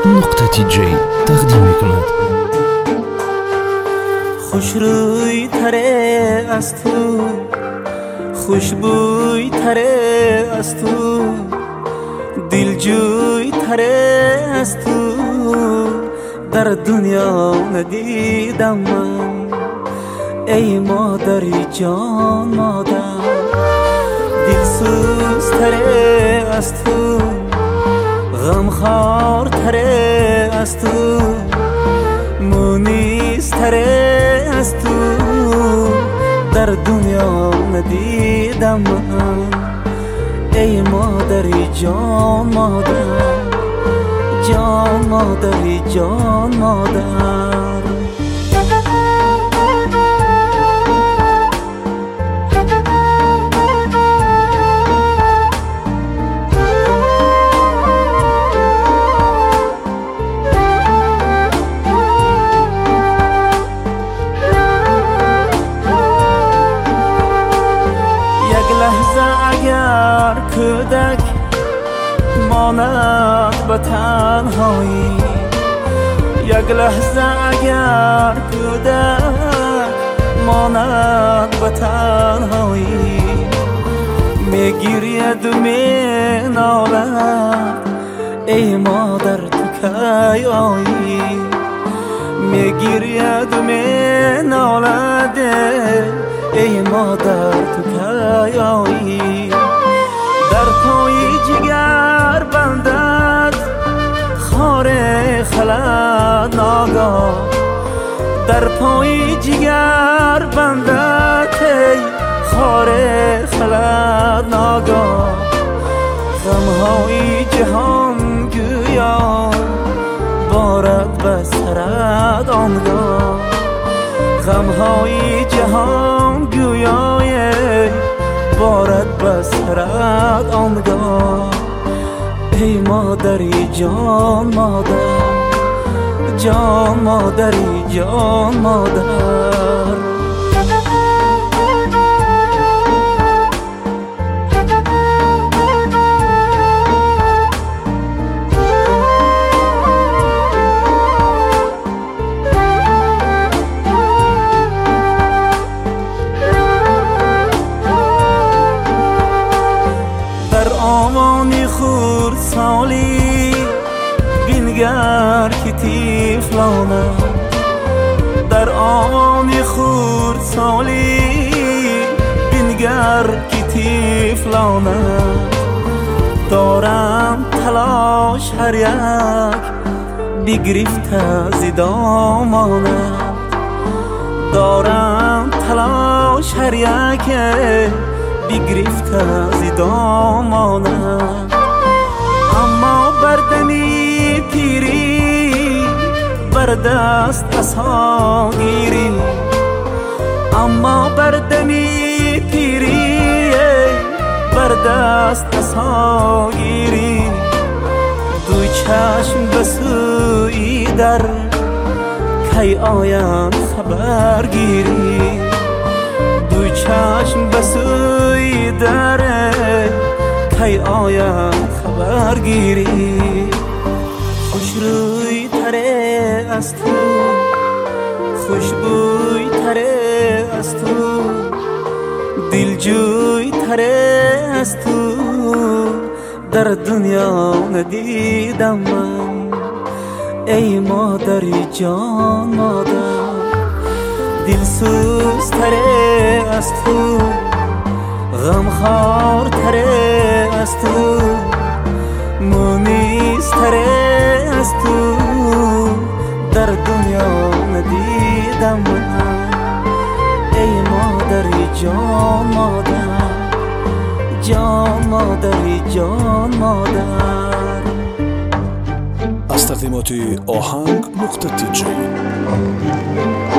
نقطه جی تقدیم میکند. خوش روی تره از تو، خوشبوی تره از تو، دلجوی تره از تو، در دنیا ندیدم من. ای مادری جان مادر، دلسوز تره از تو، غمخوار تره از تو، مونیس تره از تو، در دنیا ندیدم من. ای مادری جان مادر، جان مادری جان مادر. اگر کودک ماند به تنهایی، یک لحظه اگر کودک ماند به تنهایی، میگیرید و مینالد ای مادر تو کی آیی، میگیرید و مینالد ای مادر تو کی آیی. در پای جگر بندد خار خلد ناگاه، در پای جگر بندد خار خلد ناگاه. غمهای جهان گویا بارد به سرت آنگاه، غمهای جهان گویای بارد به سرت آنگاه. ای مادری جان مادر، جان مادری جان مادر. آوانی خورد سالی بینگر که تیفلانه، در آوانی خورد سالی بینگر که تیفلانه. دارم تلاش هر یک بگرفته ز دامانه، دارم تلاش هر یک بگرفته ز دامانه. اما بردمی پیری بر دست عصا گیری، اما بردمی پیری بر دست عصا گیری. دو چشم به سوی در کی آیند خبر گیری، دو چشم به سوی در کی آید خبر گیری. خوش روی تره از تو، خوشبوی تره از تو، دلجوی تره از تو، در دنیا ندیدم من. ای مادری جان مادر، دلسوز تره از تو، غمخوار تره از تو، مونیس تره از تو، در دنیا ندیدم من. ای مادری جان مادر، جان مادری جان مادر. از تقدیمات آهنگ نقطه جی.